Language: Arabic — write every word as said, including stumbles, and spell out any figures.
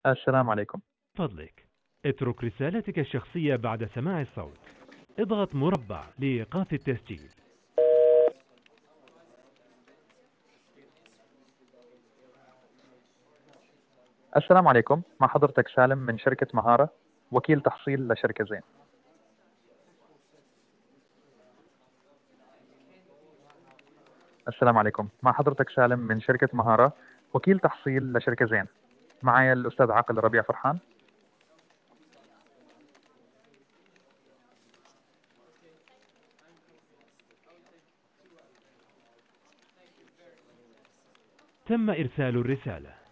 السلام عليكم. فضلك اترك رسالتك الشخصية بعد سماع الصوت. اضغط مربع لإيقاف التسجيل. السلام عليكم، مع حضرتك سالم من شركة مهارة، وكيل تحصيل لشركة زين. السلام عليكم، مع حضرتك سالم من شركة مهارة، وكيل تحصيل لشركة زين. معايا الأستاذ عاقل ربيع فرحان. تم إرسال الرسالة.